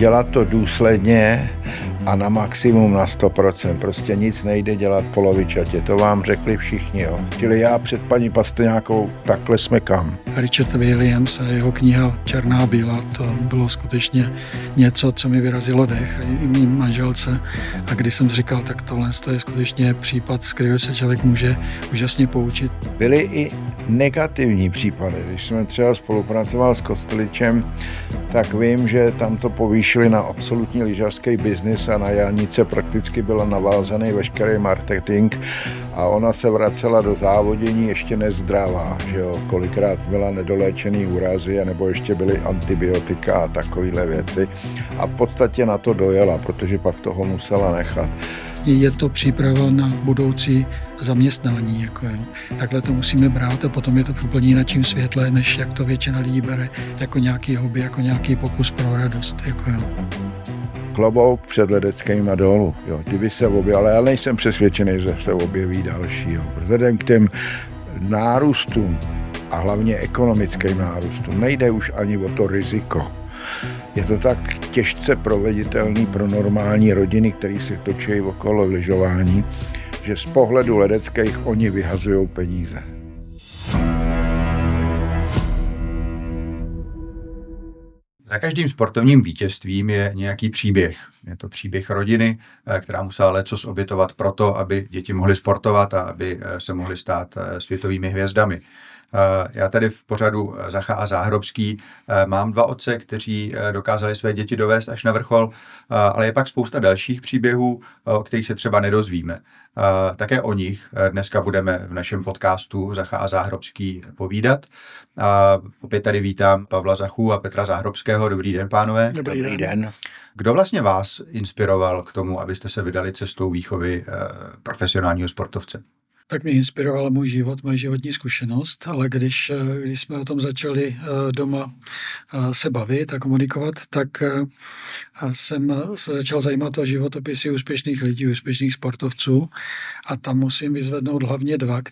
dělat to důsledně a na maximum na 100%. Prostě nic nejde dělat polovičatě, to vám řekli všichni. Jo. Čili já před paní Pastrňákou takhle smekám. Richard Williams a jeho kniha Černá a bílá, to bylo skutečně něco, co mi vyrazilo dech i mý manželce. A když jsem říkal, tak tohle je skutečně případ, z kterého se člověk může úžasně poučit. Byly i negativní případy. Když jsme třeba spolupracoval s Kosteličem, tak vím, že tam to povýšili na absolutní lyžařský biznis a na Janice prakticky byla navázaný veškerý marketing a ona se vracela do závodění ještě nezdravá, že jo, kolikrát byla nedoléčený úrazy, nebo ještě byly antibiotika a takovéhle věci a v podstatě na to dojela, protože pak toho musela nechat. Je to příprava na budoucí zaměstnání. Takhle to musíme brát a potom je to v úplně jinakším světle, než jak to většina lidí bere jako nějaký hobby, jako nějaký pokus pro radost. Klobouk před ledeckýma dolů. Jo. Kdyby se objevil, ale já nejsem přesvědčený, že se objeví další. Jo. Vzhledem k těm nárůstům a hlavně ekonomickým nárůstům nejde už ani o to riziko. Je to tak těžce proveditelný pro normální rodiny, které si točí okolo lyžování, že z pohledu ledeckých oni vyhazují peníze. Za každým sportovním vítězstvím je nějaký příběh. Je to příběh rodiny, která musela lecos obětovat proto, aby děti mohly sportovat a aby se mohly stát světovými hvězdami. Já tady v pořadu Zacha a Záhrobský mám dva otce, kteří dokázali své děti dovést až na vrchol, ale je pak spousta dalších příběhů, o kterých se třeba nedozvíme. Také o nich dneska budeme v našem podcastu Zacha a Záhrobský povídat. Opět tady vítám Pavla Zachu a Petra Záhrobského. Dobrý den, pánové. Dobrý den. Kdo vlastně vás inspiroval k tomu, abyste se vydali cestou výchovy profesionálního sportovce? Tak mě inspirovala můj život, moje životní zkušenost, ale když jsme o tom začali doma se bavit a komunikovat, tak jsem se začal zajímat o životopisy úspěšných lidí, úspěšných sportovců a tam musím vyzvednout hlavně dva,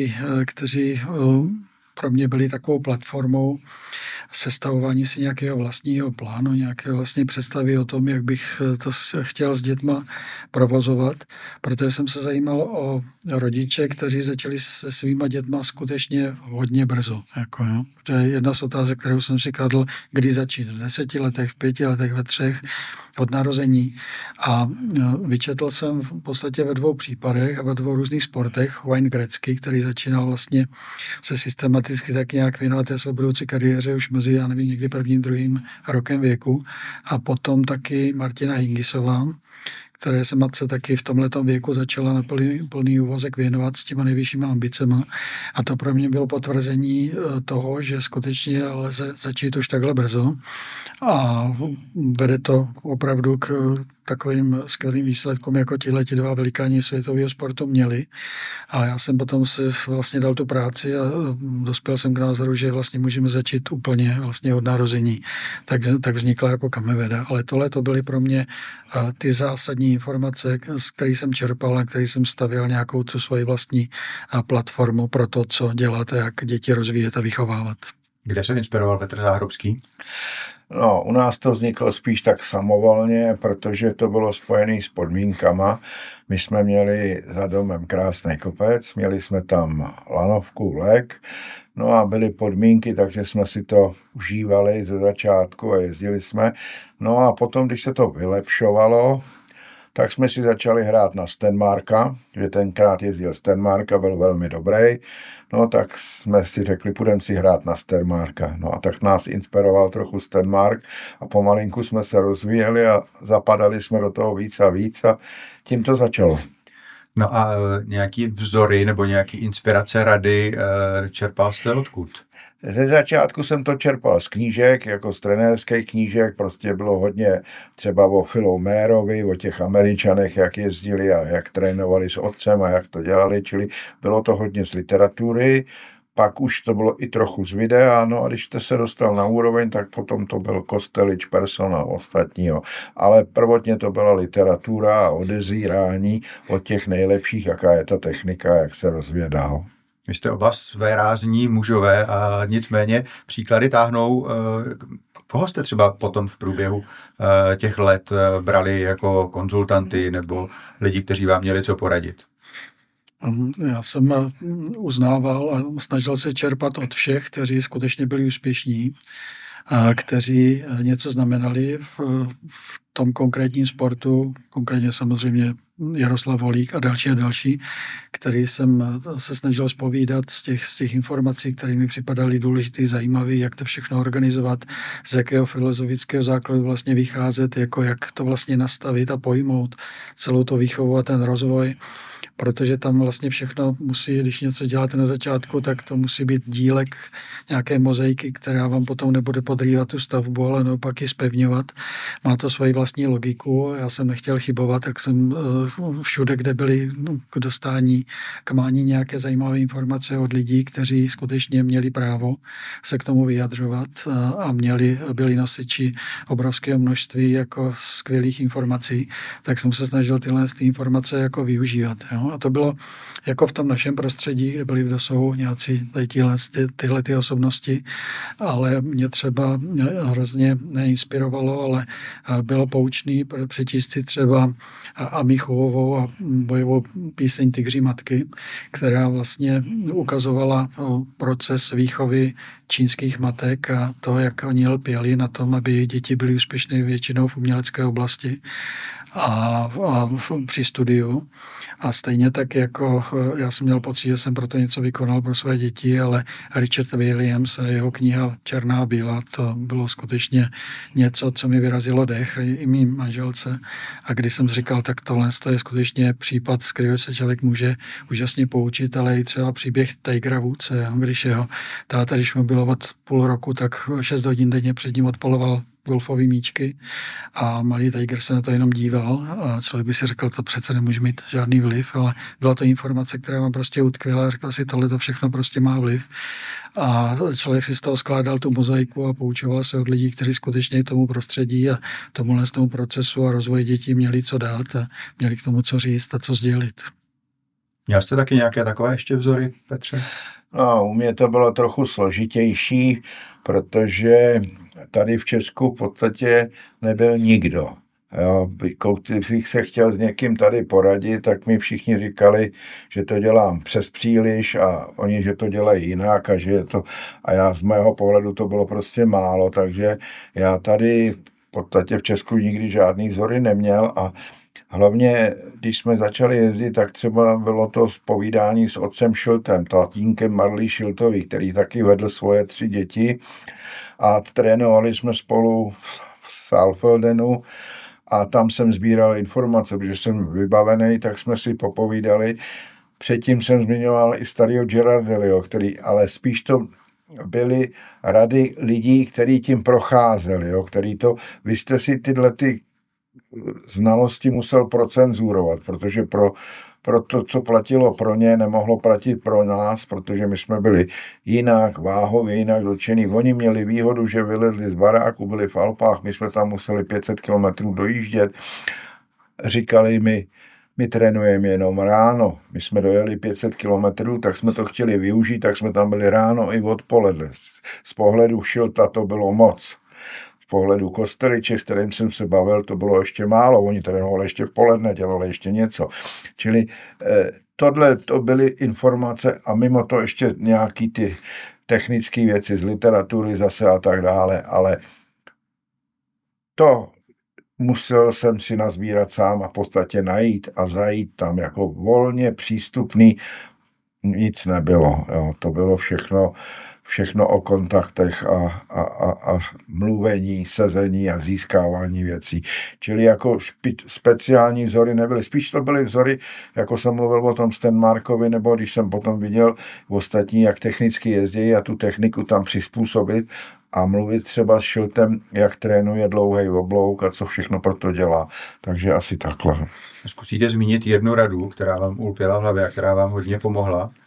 kteří pro mě byli takovou platformou sestavování si nějakého vlastního plánu, nějaké vlastní představy o tom, jak bych to chtěl s dětma provozovat, protože jsem se zajímal o rodiče, kteří začali se svýma dětma skutečně hodně brzo. To je jedna z otázek, kterou jsem si kladl, kdy začít, v 10 letech, v 5 letech, ve 3 od narození. A vyčetl jsem v podstatě ve 2 případech a ve 2 různých sportech Wayne Gretzky, který začínal vlastně se systematicky tak nějak věnovat té své budoucí kariéře už mezi, já nevím, někdy 1., 2. rokem věku. A potom taky Martina Hingisová, které se matce taky v tomhletom věku začala na plný úvazek věnovat s těma nejvyššíma ambicema. A to pro mě bylo potvrzení toho, že skutečně lze začít už takhle brzo. A vede to opravdu k takovým skvělým výsledkům, jako tihleti 2 velikáni světového sportu měli. A já jsem potom si vlastně dal tu práci a dospěl jsem k názoru, že vlastně můžeme začít úplně vlastně od narození. Tak vznikla jako Kameveda. Ale tohle to byly pro mě ty zásadní informace, z kterých jsem čerpal a který jsem stavěl nějakou tu svoji vlastní platformu pro to, co dělat a jak děti rozvíjet a vychovávat. Kde se inspiroval Petr Záhrobský? No, u nás to vzniklo spíš tak samovolně, protože to bylo spojené s podmínkama. My jsme měli za domem krásný kopec, měli jsme tam lanovku, vlek, no a byly podmínky, takže jsme si to užívali ze začátku a jezdili jsme. No a potom, když se to vylepšovalo, tak jsme si začali hrát na Stenmarka, že tenkrát jezdil Stenmarka, byl velmi dobrý. No tak jsme si řekli, půjdeme si hrát na Stenmarka. No a tak nás inspiroval trochu Stenmark a pomalinku jsme se rozvíjeli a zapadali jsme do toho víc a víc a tím to začalo. No a nějaký vzory nebo nějaký inspirace, rady čerpal jste odkud? Ze začátku jsem to čerpal z knížek, jako z trenérských knížek, prostě bylo hodně třeba o Philu Mairovi, o těch Američanech, jak jezdili a jak trénovali s otcem a jak to dělali, čili bylo to hodně z literatury, pak už to bylo i trochu z videa, no a když jste se dostal na úroveň, tak potom to byl Kostelič, Persson a ostatního, ale prvotně to byla literatura a odezírání od těch nejlepších, jaká je ta technika, jak se rozvíje dál. Vy jste oba své rázní mužové a nicméně příklady táhnou. Koho jste třeba potom v průběhu těch let brali jako konzultanty nebo lidi, kteří vám měli co poradit? Já jsem uznával a snažil se čerpat od všech, kteří skutečně byli úspěšní, a kteří něco znamenali v tom konkrétním sportu, konkrétně samozřejmě Jaroslav Holík a další, který jsem se snažil zpovídat z těch informací, které mi připadaly důležité, zajímavé, jak to všechno organizovat, z jakého filozofického základu vlastně vycházet, jako jak to vlastně nastavit a pojmout celou to výchovu a ten rozvoj, protože tam vlastně všechno musí, když něco děláte na začátku, tak to musí být dílek nějaké mozaiky, která vám potom nebude podrývat tu stavbu, ale naopak ji zpevňovat. Má to svoji vlastní logiku. Já jsem nechtěl chybovat, tak jsem všude, kde byli k dostání, k mání nějaké zajímavé informace od lidí, kteří skutečně měli právo se k tomu vyjadřovat a byli nosiči obrovského množství jako skvělých informací, tak jsem se snažil tyhle informace jako využívat. Jo? A to bylo jako v tom našem prostředí, kde byli v dosahu nějací tyhle osobnosti, ale mě třeba hrozně neinspirovalo, ale bylo poučný přečíst si třeba Amichuovou a bojovou píseň Tygří matky, která vlastně ukazovala proces výchovy čínských matek a to, jak oni lpěli na tom, aby děti byly úspěšné většinou v umělecké oblasti a při studiu. A stejně tak jako já jsem měl pocit, že jsem proto něco vykonal pro své děti, ale Richard Williams a jeho kniha Černá a bílá, to bylo skutečně něco, co mi vyrazilo dech i mým manželce. A když jsem říkal, tak tohle je skutečně případ, z kterého se člověk může úžasně poučit, ale i třeba příběh Tigra Woodse, když jeho táta, když mu bylo od půl roku, tak 6 hodin denně před ním odpoloval golfový míčky a malý Tiger se na to jenom díval a člověk by si řekl, to přece nemůže mít žádný vliv, ale byla to informace, která mám prostě utkvěla a řekl si, tohle to všechno prostě má vliv a člověk si z toho skládal tu mozaiku a poučoval se od lidí, kteří skutečně tomu prostředí a tomu procesu a rozvoji dětí měli co dát a měli k tomu co říct a co sdělit. Měl jste taky nějaké takové ještě vzory, Petře? No, u mě to bylo trochu složitější, protože tady v Česku v podstatě nebyl nikdo. Jo, když se chtěl s někým tady poradit, tak mi všichni říkali, že to dělám přes příliš a oni, že to dělají jinak a já z mého pohledu to bylo prostě málo, takže já tady v podstatě v Česku nikdy žádný vzory neměl a hlavně, když jsme začali jezdit, tak třeba bylo to zpovídání s otcem Šiltem, tatínkem Marlí Šiltový, který taky vedl svoje 3 děti a trénovali jsme spolu v Saalfeldenu a tam jsem sbíral informace, protože jsem vybavený, tak jsme si popovídali. Předtím jsem zmiňoval i starého Girardelliho, ale spíš to byly rady lidí, kteří tím procházeli, jo, vy jste si tyhle znalosti musel procenzurovat, protože pro to, co platilo pro ně, nemohlo platit pro nás, protože my jsme byli jinak, váhově jinak dotčený. Oni měli výhodu, že vylezli z baráku, byli v Alpách, my jsme tam museli 500 kilometrů dojíždět. Říkali my trénujeme jenom ráno. My jsme dojeli 500 kilometrů, tak jsme to chtěli využít, tak jsme tam byli ráno i odpoledne. Z pohledu Šilta to bylo moc. Z pohledu Kosteliče, s kterým jsem se bavil, to bylo ještě málo. Oni trénovali ještě v poledne, dělali ještě něco. Čili tohle to byly informace a mimo to ještě nějaký ty technické věci z literatury zase a tak dále, ale to musel jsem si nazbírat sám a v podstatě najít a zajít tam jako volně přístupný. Nic nebylo. Jo. To bylo všechno o kontaktech a mluvení, sezení a získávání věcí. Čili jako speciální vzory nebyly. Spíš to byly vzory, jako jsem mluvil o tom Stenmarkovi, nebo když jsem potom viděl ostatní, jak technicky jezdí a tu techniku tam přizpůsobit a mluvit třeba s Šiltem, jak trénuje dlouhý oblouk a co všechno pro to dělá. Takže asi takhle. Zkusíte zmínit jednu radu, která vám ulpěla v hlavě a která vám hodně pomohla?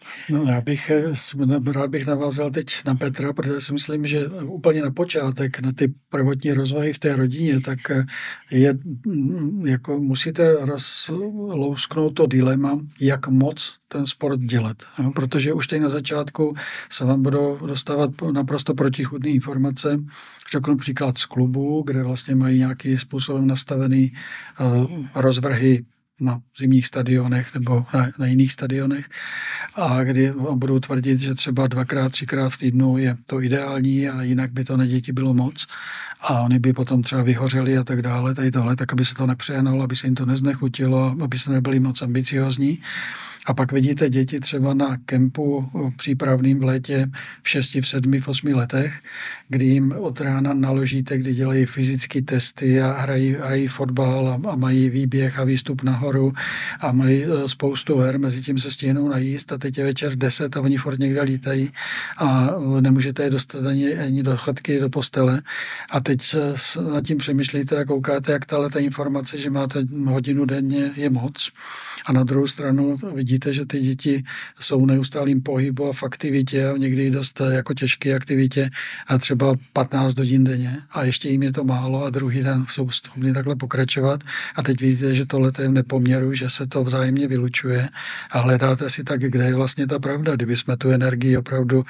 No, rád bych navázal teď na Petra, protože si myslím, že úplně na počátek, na ty prvotní rozvahy v té rodině, tak je, jako musíte rozlousknout to dilema, jak moc ten sport dělat. No, protože už teď na začátku se vám budou dostávat naprosto protichůdné informace. Řeknu příklad z klubu, kde vlastně mají nějakým způsobem nastavený rozvrhy na zimních stadionech nebo na jiných stadionech a kdy budou tvrdit, že třeba 2x, 3x v týdnu je to ideální a jinak by to na děti bylo moc a oni by potom třeba vyhořeli a tak dále, tady tohle, tak aby se to nepřehnalo, aby se jim to neznechutilo, aby se nebyli moc ambiciozní. A pak vidíte děti třeba na kempu přípravným v létě v 6, v 7, v 8 letech, kdy jim od rána naložíte, kdy dělají fyzické testy a hrají fotbal a mají výběh a výstup nahoru a mají spoustu her, mezi tím se stihnou najíst a teď je večer 10 a oni furt někde lítají a nemůžete je dostat ani do chatky, do postele. A teď nad tím přemýšlíte a koukáte, jak ta informace, že máte hodinu denně, je moc. A na druhou stranu vidíte, že ty děti jsou v neustálým pohybu a v aktivitě a někdy dost jako těžké aktivitě a třeba 15 hodin denně a ještě jim je to málo a druhý den jsou schopni takhle pokračovat a teď vidíte, že tohle je v nepoměru, že se to vzájemně vylučuje a hledáte si tak, kde je vlastně ta pravda. Kdyby jsme tu energii opravdu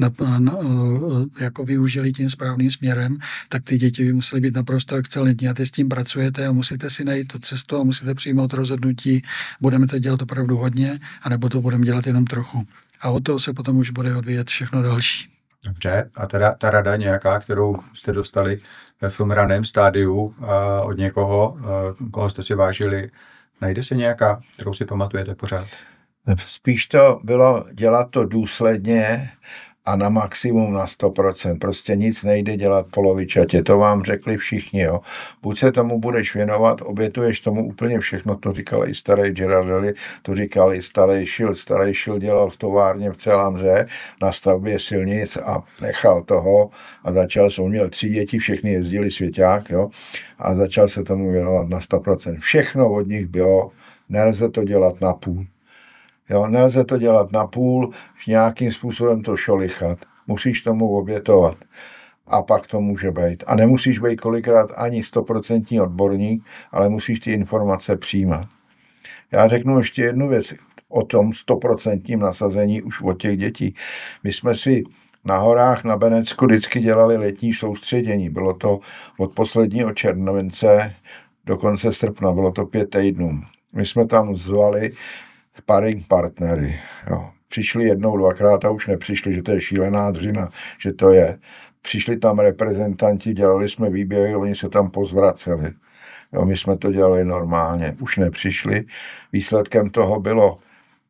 jako využili tím správným směrem, tak ty děti by musely být naprosto excelentní a ty s tím pracujete a musíte si najít tu cestu a musíte přijmout rozhodnutí, budeme to dělat opravdu hodně, anebo to budeme dělat jenom trochu. A od toho se potom už bude odvíjet všechno další. Dobře, a teda ta rada nějaká, kterou jste dostali v tom raném stádiu od někoho, koho jste si vážili, najde se nějaká, kterou si pamatujete pořád? Spíš to bylo dělat to důsledně a na maximum na 100%. Prostě nic nejde dělat polovičatě. To vám řekli všichni. Jo. Buď se tomu budeš věnovat, obětuješ tomu úplně všechno. To říkal i starý Girardelli, to říkal i starý Šil. Starý Šil dělal v továrně v Celamře na stavbě silnic a nechal toho a začal se, on měl 3 děti, všechny jezdili svěťák, jo, a začal se tomu věnovat na 100%. Všechno od nich bylo, nelze to dělat na půl. Jo, nelze to dělat na půl, nějakým způsobem to šolichat. Musíš tomu obětovat. A pak to může být. A nemusíš být kolikrát ani 100% odborník, ale musíš ty informace přijímat. Já řeknu ještě jednu věc o tom 100% nasazení už od těch dětí. My jsme si na horách na Benecku vždycky dělali letní soustředění. Bylo to od posledního července do konce srpna. Bylo to 5 týdnů. My jsme tam zvali sparring partnery. Jo. Přišli jednou, 2krát a už nepřišli, že to je šílená dřina, že to je. Přišli tam reprezentanti, dělali jsme výběhy, oni se tam pozvraceli. Jo, my jsme to dělali normálně, už nepřišli. Výsledkem toho bylo,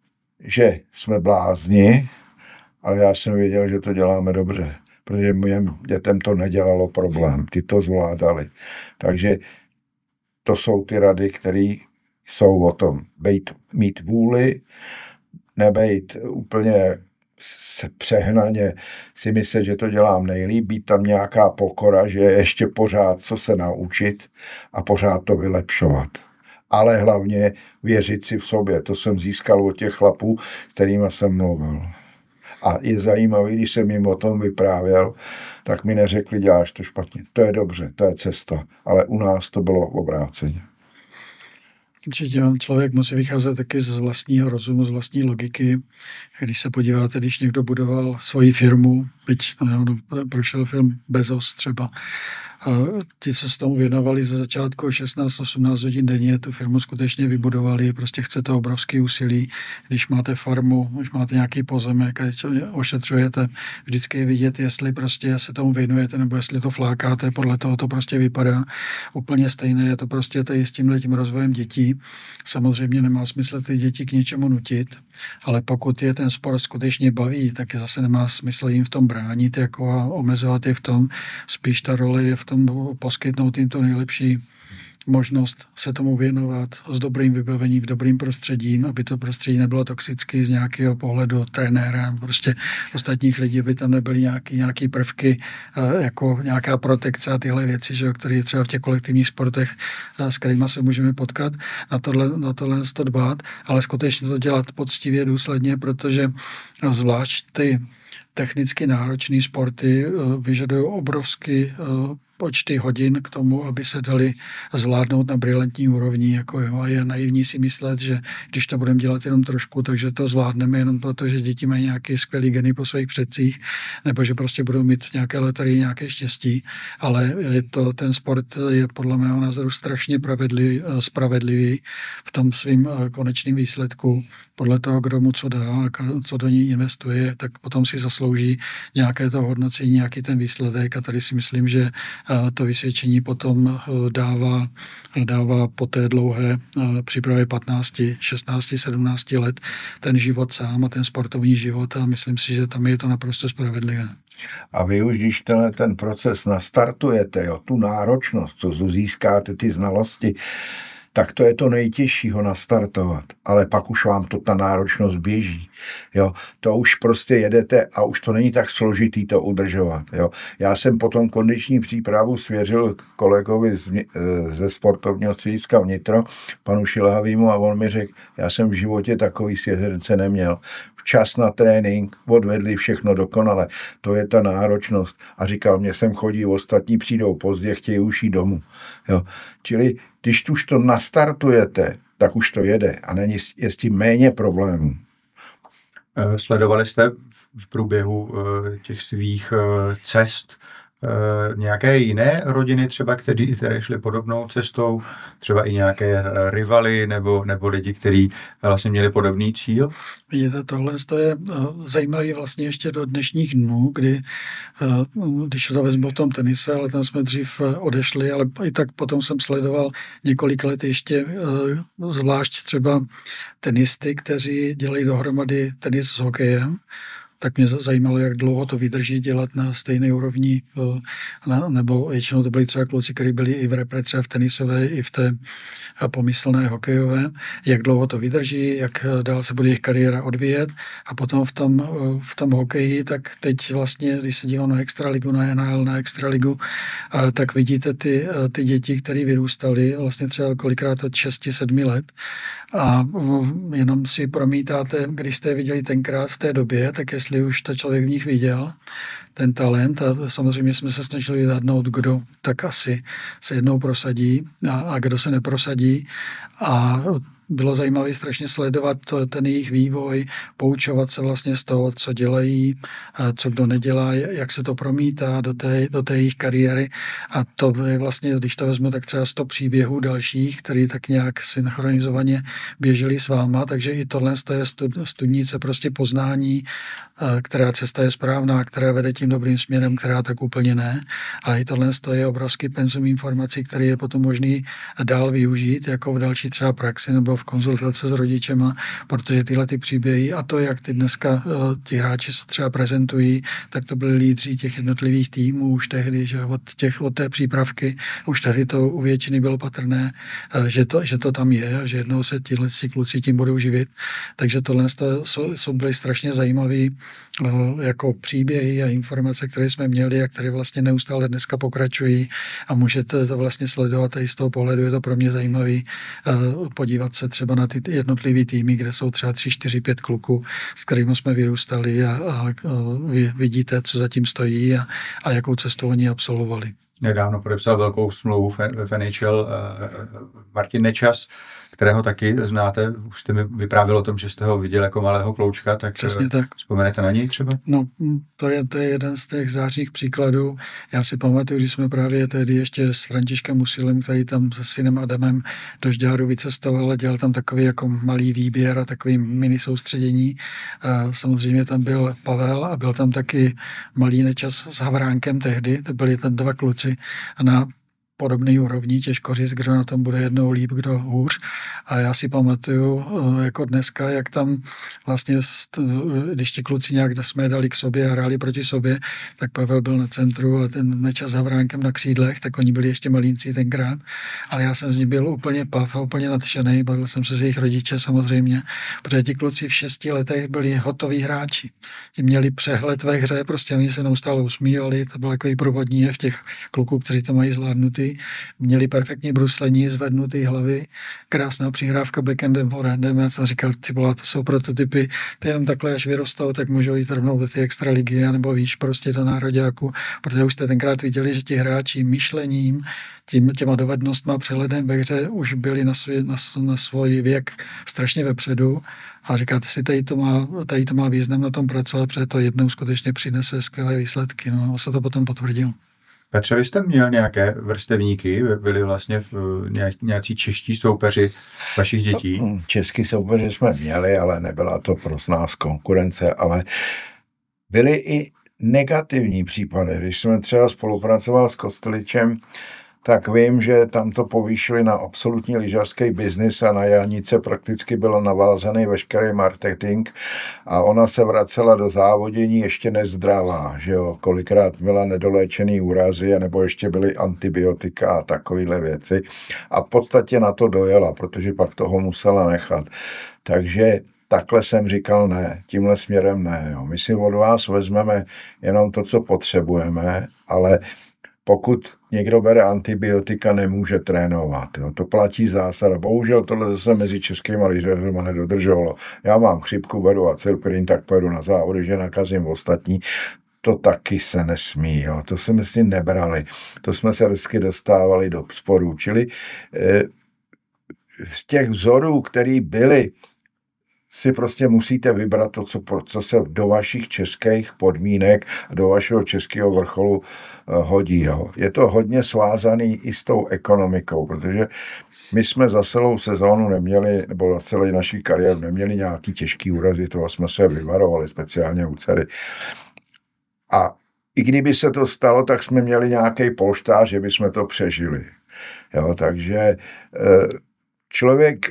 že jsme blázni, ale já jsem věděl, že to děláme dobře, protože mým dětem to nedělalo problém, ty to zvládali. Takže to jsou ty rady, které jsou o tom mít vůli, nebejt úplně se přehnaně si myslet, že to dělám nejlíp, být tam nějaká pokora, že je ještě pořád co se naučit a pořád to vylepšovat. Ale hlavně věřit si v sobě. To jsem získal od těch chlapů, s kterými jsem mluvil. A je zajímavý, když jsem jim o tom vyprávěl, tak mi neřekli, děláš to špatně. To je dobře, to je cesta. Ale u nás to bylo obráceně. Určitě člověk musí vycházet taky z vlastního rozumu, z vlastní logiky. Když se podíváte, když někdo budoval svoji firmu, byť prošel film Bezos třeba, a ti, co se tomu věnovali ze začátku 16-18 hodin denně, tu firmu skutečně vybudovali, prostě chce to obrovský úsilí. Když máte farmu, když máte nějaký pozemek a ošetřujete, vždycky je vidět, jestli prostě se tomu věnujete, nebo jestli to flákáte, podle toho to prostě vypadá úplně stejné. Je to prostě tady s tímhletím rozvojem dětí. Samozřejmě nemá smysl ty děti k něčemu nutit, ale pokud je ten sport skutečně baví, tak je zase nemá smysl jim v tom bránit jako a omezovat je v tom. Spíš ta role je v tom poskytnout jim to nejlepší možnost se tomu věnovat s dobrým vybavením, v dobrým prostředím, aby to prostředí nebylo toxické z nějakého pohledu trenéra, prostě ostatních lidí, aby tam nebyly nějaký prvky, jako nějaká protekce a tyhle věci, že, které třeba v těch kolektivních sportech, s kterými se můžeme potkat, na tohle to dbát, ale skutečně to dělat poctivě, důsledně, protože zvlášť ty technicky náročné sporty vyžadují obrovský počty hodin k tomu, aby se dali zvládnout na brilantní úrovni. Jako jo. A je naivní si myslet, že když to budeme dělat jenom trošku, takže to zvládneme jenom proto, že děti mají nějaké skvělé geny po svých předcích, nebo že prostě budou mít nějaké loterie, nějaké štěstí. Ale ten sport je podle mého názoru strašně spravedlivý v tom svým konečným výsledku. Podle toho, kdo mu co dá a co do ní investuje, tak potom si zaslouží nějaké to hodnocení, nějaký ten výsledek. A tady si myslím, že to vysvědčení potom dává po té dlouhé přípravě 15, 16, 17 let ten život sám a ten sportovní život a myslím si, že tam je to naprosto spravedlivé. A vy už, když ten proces nastartujete, jo, tu náročnost, co získáte, ty znalosti, tak to je to nejtěžší ho nastartovat. Ale pak už vám ta náročnost běží. Jo. To už prostě jedete a už to není tak složitý to udržovat. Jo. Já jsem potom kondiční přípravu svěřil kolegovi ze sportovního střediska Vnitro, panu Šilhavýmu, a on mi řekl, já jsem v životě takový svěřence neměl. Včas na trénink, odvedli všechno dokonale. To je ta náročnost. A říkal, mě sem chodí, ostatní přijdou pozdě, chtějí už jít domů. Jo. Čili když už to nastartujete, tak už to jede a je s tím méně problémů. Sledovali jste v průběhu těch svých cest nějaké jiné rodiny třeba, které šly podobnou cestou, třeba i nějaké rivaly nebo lidi, kteří vlastně měli podobný cíl? Vidíte, tohle je zajímavé vlastně ještě do dnešních dnů, kdy, když to vezmu v tom tenise, ale tam jsme dřív odešli, ale i tak potom jsem sledoval několik let ještě zvlášť třeba tenisty, kteří dělají dohromady tenis s hokejem. Tak mě zajímalo, jak dlouho to vydrží dělat na stejné úrovni, nebo většinou to byli třeba kluci, kteří byli i v repre, třeba v tenisové, i v té pomyslné hokejové, jak dlouho to vydrží, jak dál se bude jejich kariéra odvíjet a potom v tom hokeji, tak teď vlastně, když se dívám na extraligu, na NHL, na extraligu, tak vidíte ty děti, které vyrůstaly vlastně třeba kolikrát od 6-7 let a jenom si promítáte, když jste je viděli tenkrát v té době, tak jestli už to člověk v nich viděl, ten talent a samozřejmě jsme se snažili zadnout, kdo tak asi se jednou prosadí a kdo se neprosadí a bylo zajímavé strašně sledovat ten jejich vývoj, poučovat se vlastně z toho, co dělají, co kdo nedělá, jak se to promítá do té jejich kariéry. A to je vlastně, když to vezmu, tak třeba 100 příběhů dalších, který tak nějak synchronizovaně běželi s váma, takže i tohle je studnice prostě poznání, která cesta je správná, která vede tím dobrým směrem, která tak úplně ne. A i tohle je obrovský penzum informací, který je potom možný dál využít, jako v další třeba praxi nebo v konzultace s rodičema, protože tyhle ty příběhy a to, jak ty dneska ti hráči se třeba prezentují, tak to byli lídři těch jednotlivých týmů už tehdy, že od té přípravky, už tady to u většiny bylo patrné, že to tam je a že jednou se tihle kluci tím budou živit. Takže tohle jsou byly strašně zajímavý jako příběhy a informace, které jsme měli a které vlastně neustále dneska pokračují a můžete to vlastně sledovat a i z toho pohledu je to pro mě zajímavý podívat se třeba na ty jednotlivý týmy, kde jsou třeba 3, 4, 5 kluků, s kterými jsme vyrůstali a vidíte, co zatím stojí a jakou cestu oni absolvovali. Nedávno podepsal velkou smlouvu v NHL Martin Nečas, kterého taky znáte. Už jste mi vyprávěl o tom, že jste ho viděl jako malého kloučka, tak vzpomenete na něj třeba? No, to je jeden z těch zářných příkladů. Já si pamatuju, když jsme právě tehdy ještě s Františkem Musilem, který tam se synem Adamem do Žďáru vycestoval a dělal tam takový jako malý výběr a takový mini soustředění. Samozřejmě tam byl Pavel a byl tam taky malý Nečas s Havránkem tehdy. To byli tam 2 kluci na podobný úrovni, těžko říct, kdo na tom bude jednou líp, kdo hůř. A já si pamatuju jako dneska, jak tam vlastně, když ti kluci nějak jsme dali k sobě a hráli proti sobě, tak Pavel byl na centru a ten Nečas s Havránkem na křídlech, tak oni byli ještě malínci tenkrát, ale já jsem z nich byl úplně pav a úplně nadšený, bavil jsem se s jejich rodiče samozřejmě, protože ti kluci v 6 letech byli hotoví hráči. Ti měli přehled ve hře, prostě oni se neustále usmívali, to byl takový provodní v těch kluků, kteří to mají zvládnutý, měli perfektní bruslení, zvednutý hlavy, krásná přihrávka backendem, forehandem, já jsem říkal, ty vole, to jsou prototypy, ty jenom takhle, až vyrostou, tak můžou jít rovnou do té extraligy, nebo víš, prostě do nároďáku, protože už jste tenkrát viděli, že ti hráči myšlením, těma dovednostma, přehledem ve hře už byli na svůj věk strašně vepředu a říkáte si, tady to má význam na tom pracovat, protože to jednou skutečně přinese skvělé výsledky. No, a se to potom potvrdilo. Petře, vy jste měl nějaké vrstevníky? Byli vlastně nějací čeští soupeři vašich dětí? Český soupeři jsme měli, ale nebyla to pro nás konkurence, ale byly i negativní případy. Když jsme třeba spolupracoval s Kosteličem, tak vím, že tam to povýšili na absolutní lyžařský biznis a na Janice prakticky byl navázaný veškerý marketing a ona se vracela do závodění ještě nezdravá, že jo, kolikrát měla nedoléčený úrazy, nebo ještě byly antibiotika a takovéhle věci a v podstatě na to dojela, protože pak toho musela nechat. Takže takhle jsem říkal ne, tímhle směrem ne. Jo. My si od vás vezmeme jenom to, co potřebujeme, ale pokud někdo bere antibiotika, nemůže trénovat. Jo. To platí zásada. Bohužel tohle zase mezi českými lyžařima nedodržovalo. Já mám chřipku, beru acylpirin, tak pojedu na závody, že nakazím ostatní. To taky se nesmí. Jo. To jsme si nebrali. To jsme se vždycky dostávali do sporů. Čili z těch vzorů, který byly, si prostě musíte vybrat to, co se do vašich českých podmínek a do vašeho českého vrcholu hodí. Jo. Je to hodně svázaný i s tou ekonomikou, protože my jsme za celou sezónu neměli, nebo za celý naší kariéru neměli nějaký těžký úrazy, toho jsme se vyvarovali, speciálně u dcery. A i kdyby se to stalo, tak jsme měli nějaký polštář, že bychom to přežili. Jo, takže člověk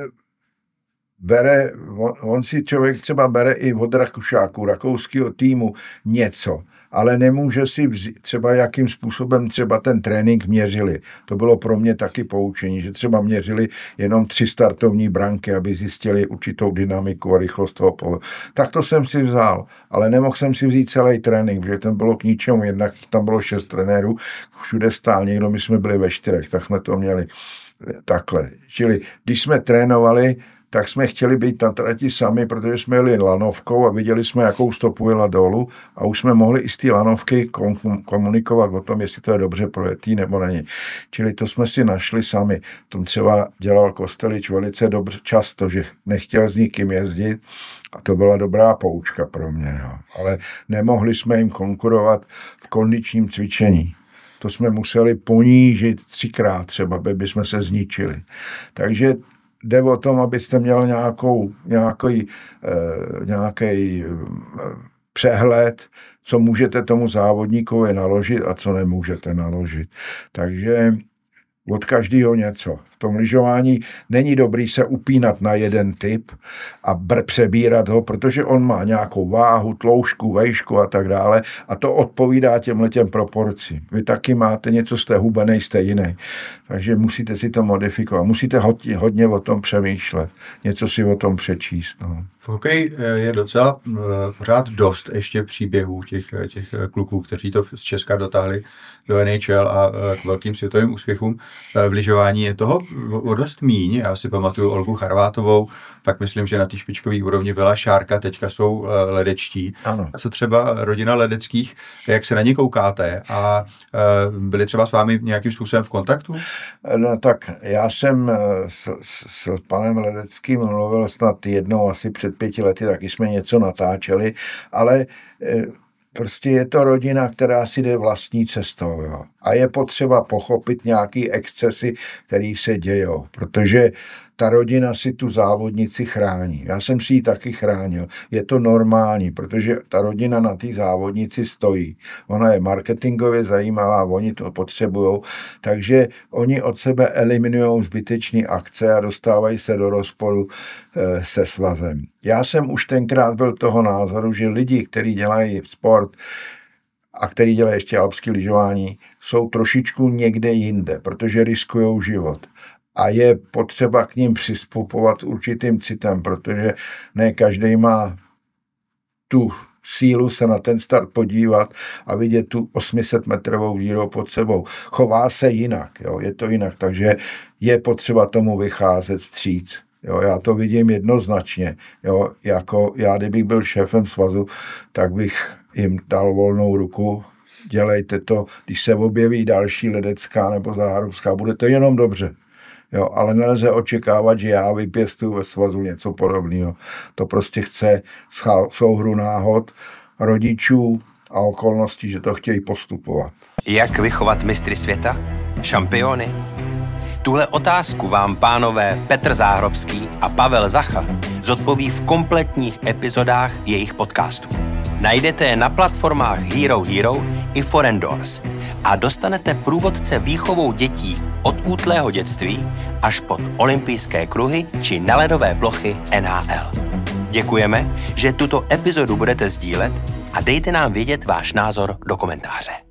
bere, on si člověk třeba bere i od Rakušáku, rakouského týmu něco, ale nemůže si třeba jakým způsobem třeba ten trénink měřili. To bylo pro mě taky poučení, že třeba měřili jenom 3 startovní branky, aby zjistili určitou dynamiku a rychlost toho Tak to jsem si vzal, ale nemohl jsem si vzít celý trénink, protože ten bylo k ničemu, jednak tam bylo 6 trenérů, všude stál někdo, my jsme byli ve 4, tak jsme to měli takhle. Čili když jsme trénovali, tak jsme chtěli být na trati sami, protože jsme jeli lanovkou a viděli jsme, jakou stopu jela dolů a už jsme mohli i z té lanovky komunikovat o tom, jestli to je dobře projetý nebo není. Čili to jsme si našli sami. Tom třeba dělal Kostelič velice dobře často, že nechtěl s nikým jezdit a to byla dobrá poučka pro mě. Jo. Ale nemohli jsme jim konkurovat v kondičním cvičení. To jsme museli ponížit 3krát třeba, aby jsme se zničili. Takže jde o tom, abyste měl nějaký přehled, co můžete tomu závodníkovi naložit a co nemůžete naložit. Takže od každého něco. V tom lyžování není dobrý se upínat na jeden typ a přebírat ho, protože on má nějakou váhu, tloušku, vejšku a tak dále a to odpovídá těmhletěm proporcím. Vy taky máte něco, jste hubenej, jste jiný. Takže musíte si to modifikovat. Musíte hodně o tom přemýšlet. Něco si o tom přečíst. No. V hokeji je docela pořád dost ještě příběhů těch kluků, kteří to z Česka dotáhli do NHL a k velkým světovým úspěchům. V lyžování je toho o dost míň. Já si pamatuju Olgu Charvátovou, pak myslím, že na té špičkové úrovni byla Šárka, teďka jsou ledečtí. Ano. A co třeba rodina Ledeckých, jak se na ně koukáte a byli třeba s vámi nějakým způsobem v kontaktu? No tak já jsem s panem Ledeckým mluvil snad jednou asi před 5 lety, taky jsme něco natáčeli, ale prostě je to rodina, která si jde vlastní cestou. Jo. A je potřeba pochopit nějaký excesy, které se dějou, protože ta rodina si tu závodnici chrání. Já jsem si ji taky chránil. Je to normální, protože ta rodina na té závodnici stojí. Ona je marketingově zajímavá, oni to potřebují, takže oni od sebe eliminují zbytečné akce a dostávají se do rozporu se svazem. Já jsem už tenkrát byl toho názoru, že lidi, kteří dělají sport a který dělají ještě alpské lyžování, jsou trošičku někde jinde, protože riskujou život. A je potřeba k ním přistupovat určitým citem, protože ne každý má tu sílu se na ten start podívat a vidět tu 800-metrovou díru pod sebou. Chová se jinak, jo, je to jinak, takže je potřeba tomu vycházet vstříc. Jo, já to vidím jednoznačně. Jo, jako já, kdybych byl šéfem svazu, tak bych jim dal volnou ruku. Dělejte to, když se objeví další ledecká nebo záhrubská, bude to jenom dobře. Jo, ale nelze očekávat, že já vypěstuju ve svazu něco podobného. To prostě chce souhru náhod, rodičů a okolností, že to chtějí postupovat. Jak vychovat mistry světa? Šampiony? Tuhle otázku vám pánové Petr Záhrobský a Pavel Zacha zodpoví v kompletních epizodách jejich podcastu. Najdete je na platformách Hero Hero i Forendors a dostanete průvodce výchovou dětí od útlého dětství až pod olympijské kruhy či na ledové plochy NHL. Děkujeme, že tuto epizodu budete sdílet a dejte nám vědět váš názor do komentáře.